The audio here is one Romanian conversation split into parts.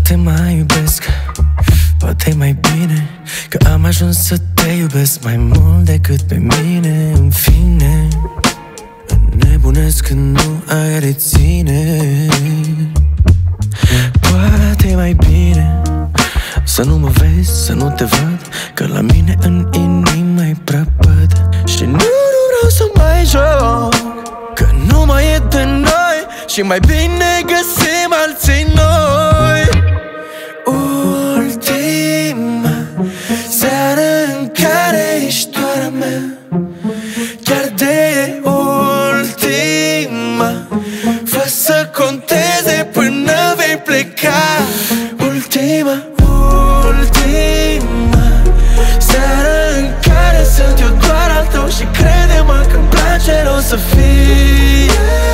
te mai iubesc, poate mai bine că am ajuns să te iubesc mai mult decât pe mine. În fine, înnebunesc când nu ai reține. Poate mai bine să nu mă vezi, să nu te văd, că la mine în inimă e prăpăd. Și nu vreau să mai joc, că nu mai e de noi și mai bine găsim alții noi. Ultima seară în care ești doar a mea, chiar de ultima, fă să conteze până vei pleca. Ultima seară în care sunt eu doar al tău și crede-mă că-mi place rău să fie.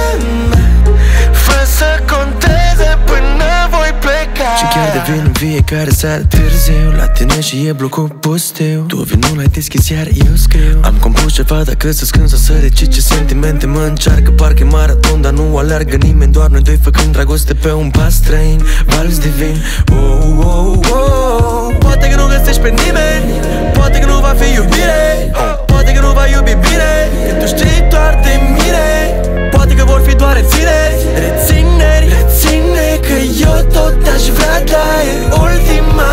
Fă să conteze până voi pleca. Și chiar devin în fiecare seară târziu la tine și e blocul pustiu. Tu vinul l-ai deschis iar eu scriu. Am compus ceva dacă să scând să recit ce sentimente mă încearcă. Parcă-i maraton, dar nu alergă nimeni, doar noi doi făcând dragoste pe un pas străin. Vals divin, oh, oh, oh. Poate că nu găsești pe nimeni, poate că nu va fi iubire, poate că nu va iubi bine, că tu știi doar de mine. Poate că vor fi doar rețineri, reține că eu tot aș vrea, dar e ultima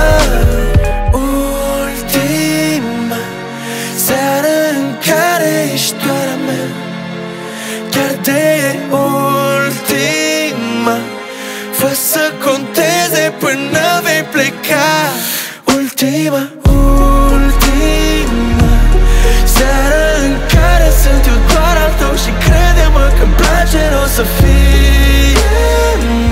seară în care ești doar a mea, chiar de ultima, fă să conteze până vei pleca. Ultima seară în care sunt eu doar al tău și crede-mă că-mi place rău să fie.